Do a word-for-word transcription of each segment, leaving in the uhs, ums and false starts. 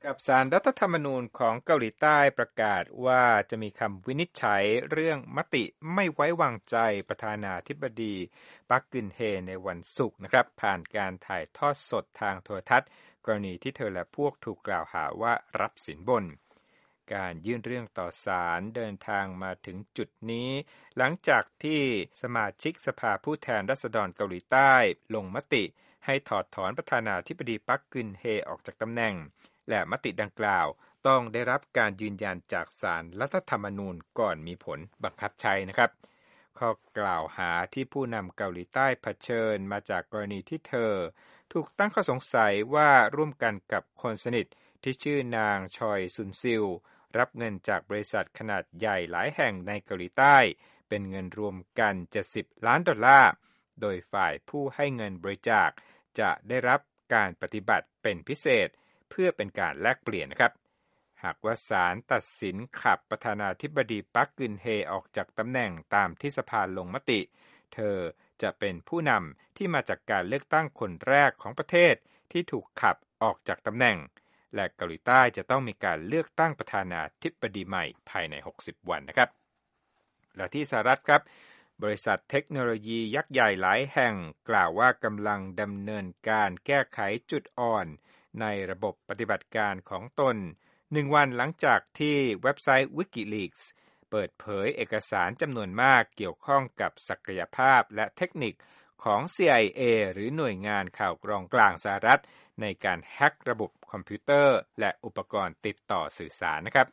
กับศาลรัฐธรรมนูญของเกาหลีใต้ประกาศว่าจะมีคำวินิจฉัยเรื่องมติไม่ไว้วางใจประธานาธิบดีปักกึนเฮในวันศุกร์นะครับผ่านการถ่ายทอดสดทางโทรทัศน์กรณีที่เธอและพวกถูกกล่าวหาว่ารับสินบนการยื่นเรื่องต่อศาลเดินทางมาถึงจุดนี้หลังจากที่สมาชิกสภาผู้แทนราษฎรเกาหลีใต้ลงมติให้ถอดถอนประธานาธิบดีปักกึนเฮออกจากตำแหน่งและมติดังกล่าวต้องได้รับการยืนยันจากศาลรัฐธรรมนูญก่อนมีผลบังคับใช้นะครับข้อกล่าวหาที่ผู้นำเกาหลีใต้เผชิญมาจากกรณีที่เธอถูกตั้งข้อสงสัยว่าร่วมกันกับคนสนิทที่ชื่อนางชอยซุนซิลรับเงินจากบริษัทขนาดใหญ่หลายแห่งในเกาหลีใต้เป็นเงินรวมกันเจ็ดสิบล้านดอลลาร์โดยฝ่ายผู้ให้เงินบริจาคจะได้รับการปฏิบัติเป็นพิเศษเพื่อเป็นการแลกเปลี่ยนนะครับหากว่าศาลตัดสินขับประธานาธิบดีปักกึนเฮออกจากตำแหน่งตามที่สภาลงมติเธอจะเป็นผู้นำที่มาจากการเลือกตั้งคนแรกของประเทศที่ถูกขับออกจากตำแหน่งและเกาหลีใต้จะต้องมีการเลือกตั้งประธานาธิบดีใหม่ภายในหกสิบวันนะครับและที่สหรัฐครับบริษัทเทคโนโลยียักษ์ใหญ่หลายแห่งกล่าวว่ากำลังดำเนินการแก้ไขจุดอ่อนในระบบปฏิบัติการของตนหนึ่งวันหลังจากที่เว็บไซต์ WikiLeaks เปิดเผยเอกสารจำนวนมากเกี่ยวข้องกับศักยภาพและเทคนิคของ ซี ไอ เอ หรือหน่วยงานข่าวกรองกลางสหรัฐในการแฮ็กระบบคอมพิวเตอร์และอุปกรณ์ติดต่อสื่อสารนะครับ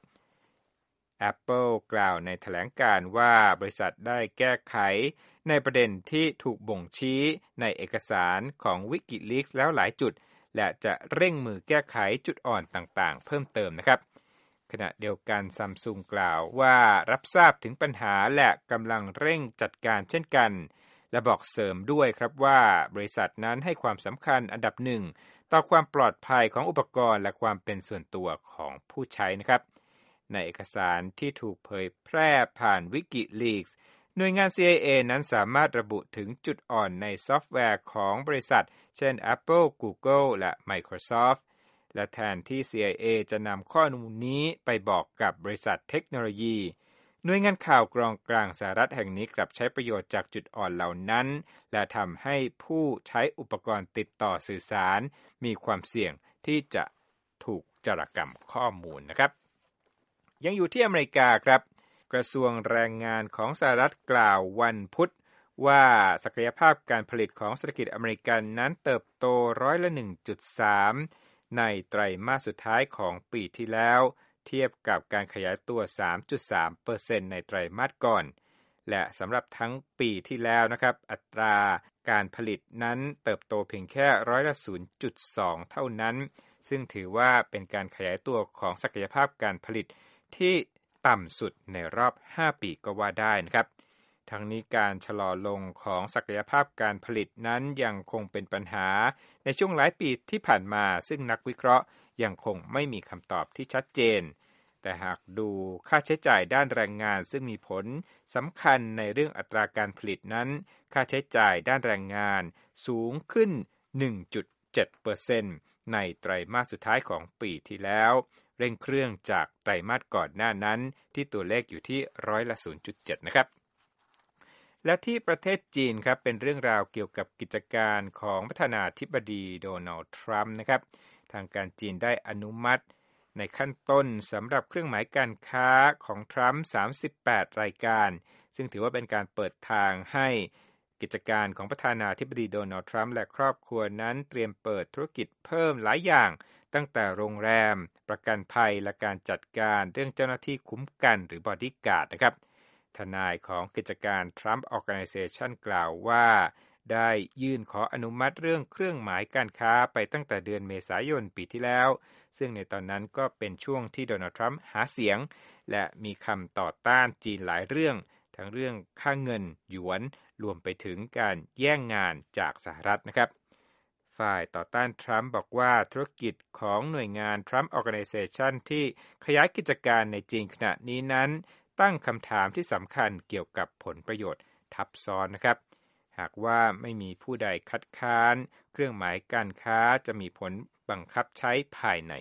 Apple กล่าวในแถลงการณ์ว่าบริษัทได้แก้ไขในประเด็นที่ถูกบ่งชี้ในเอกสารของ WikiLeaks แล้วหลายจุดและจะเร่งมือแก้ไขจุดอ่อนต่างๆเพิ่มเติมนะครับขณะเดียวกัน Samsung กล่าวว่ารับทราบถึงปัญหาและกำลังเร่งจัดการเช่นกันและบอกเสริมด้วยครับว่าบริษัทนั้นให้ความสำคัญอันดับหนึ่งต่อความปลอดภัยของอุปกรณ์และความเป็นส่วนตัวของผู้ใช้นะครับในเอกสารที่ถูกเผยแพร่ผ่าน WikiLeaks หน่วยงาน ซี ไอ เอ นั้นสามารถระบุถึงจุดอ่อนในซอฟต์แวร์ของบริษัทเช่น Apple, Google และ Microsoft และแทนที่ ซี ไอ เอ จะนำข้อมูลนี้ไปบอกกับบริษัทเทคโนโลยีหน่วยงานข่าวกรองกลางสหรัฐแห่งนี้กลับใช้ประโยชน์จากจุดอ่อนเหล่านั้นและทำให้ผู้ใช้อุปกรณ์ติดต่อสื่อสารมีความเสี่ยงที่จะถูกโจรกรรมข้อมูลนะครับยังอยู่ที่อเมริกาครับกระทรวงแรงงานของสหรัฐกล่าววันพุธว่าศักยภาพการผลิตของเศรษฐกิจอเมริกันนั้นเติบโตร้อยละ หนึ่งจุดสาม ในไตรมาสสุดท้ายของปีที่แล้วเทียบกับการขยายตัว สามจุดสามเปอร์เซ็นต์ ในไตรมาสก่อนและสำหรับทั้งปีที่แล้วนะครับอัตราการผลิตนั้นเติบโตเพียงแค่ร้อยละ ศูนย์จุดสอง เท่านั้นซึ่งถือว่าเป็นการขยายตัวของศักยภาพการผลิตที่ต่ำสุดในรอบห้าปีก็ว่าได้นะครับทั้งนี้การชะลอลงของศักยภาพการผลิตนั้นยังคงเป็นปัญหาในช่วงหลายปีที่ผ่านมาซึ่งนักวิเคราะห์ยังคงไม่มีคำตอบที่ชัดเจนแต่หากดูค่าใช้จ่ายด้านแรงงานซึ่งมีผลสำคัญในเรื่องอัตราการผลิตนั้นค่าใช้จ่ายด้านแรงงานสูงขึ้น หนึ่งจุดเจ็ดเปอร์เซ็นต์ ในไตรมาสสุดท้ายของปีที่แล้วเร่งเครื่องจากไตรมาสก่อนหน้านั้นที่ตัวเลขอยู่ที่ร้อยละ ศูนย์จุดเจ็ด นะครับและที่ประเทศจีนครับเป็นเรื่องราวเกี่ยวกับกิจการของประธานาธิบดีโดนัลด์ทรัมป์นะครับทางการจีนได้อนุมัติในขั้นต้นสำหรับเครื่องหมายการค้าของทรัมป์สามสิบแปดรายการซึ่งถือว่าเป็นการเปิดทางให้กิจการของประธานาธิบดีโดนัลด์ทรัมป์และครอบครัวนั้นเตรียมเปิดธุรกิจเพิ่มหลายอย่างตั้งแต่โรงแรมประกันภัยและการจัดการเรื่องเจ้าหน้าที่คุ้มกันหรือบอดี้การ์ดนะครับทนายของกิจการ Trump Organization กล่าวว่าได้ยื่นขออนุมัติเรื่องเครื่องหมายการค้าไปตั้งแต่เดือนเมษายนปีที่แล้วซึ่งในตอนนั้นก็เป็นช่วงที่โดนัลด์ทรัมป์หาเสียงและมีคำต่อต้านจีนหลายเรื่องทั้งเรื่องค่าเงินหยวนรวมไปถึงการแย่งงานจากสหรัฐนะครับฝ่ายต่อต้านทรัมป์บอกว่าธุรกิจของหน่วยงาน Trump Organization ที่ขยายกิจการในจีนขณะนี้นั้นตั้งคำถามที่สำคัญเกี่ยวกับผลประโยชน์ทับซ้อนนะครับหากว่าไม่มีผู้ใดคัดค้านเครื่องหมายการค้าจะมีผลบังคับใช้ภายใน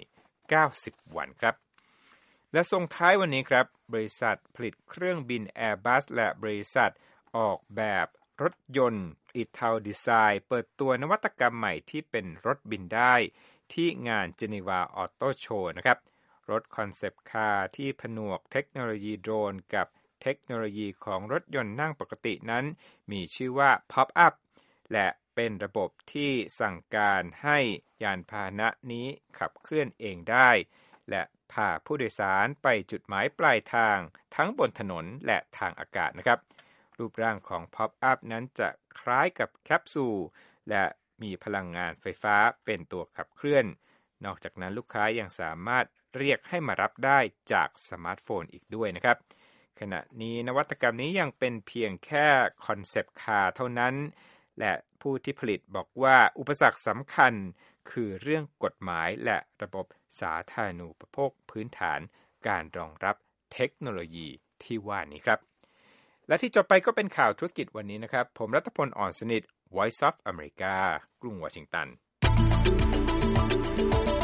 เก้าสิบวันครับและส่งท้ายวันนี้ครับบริษัทผลิตเครื่องบิน Airbus และบริษัทออกแบบรถยนต์ Ital Design เปิดตัวนวัตกรรมใหม่ที่เป็นรถบินได้ที่งาน Geneva Auto Show นะครับรถคอนเซปต์คาร์ที่ผนวกเทคโนโลยีโดรนกับเทคโนโลยีของรถยนต์นั่งปกตินั้นมีชื่อว่า Pop-up และเป็นระบบที่สั่งการให้ยานพาหนะนี้ขับเคลื่อนเองได้และพาผู้โดยสารไปจุดหมายปลายทางทั้งบนถนนและทางอากาศนะครับรูปร่างของ Pop-up นั้นจะคล้ายกับแคปซูลและมีพลังงานไฟฟ้าเป็นตัวขับเคลื่อนนอกจากนั้นลูกค้ายังสามารถเรียกให้มารับได้จากสมาร์ทโฟนอีกด้วยนะครับขณะนี้นวัตกรรมนี้ยังเป็นเพียงแค่คอนเซปต์คาร์เท่านั้นและผู้ที่ผลิตบอกว่าอุปสรรคสำคัญคือเรื่องกฎหมายและระบบสาธารณูปโภคพื้นฐานการรองรับเทคโนโลยีที่ว่านี้ครับและที่จบไปก็เป็นข่าวธุรกิจวันนี้นะครับผมรัตพล อ่อนสนิท Voice of America กรุงวอชิงตัน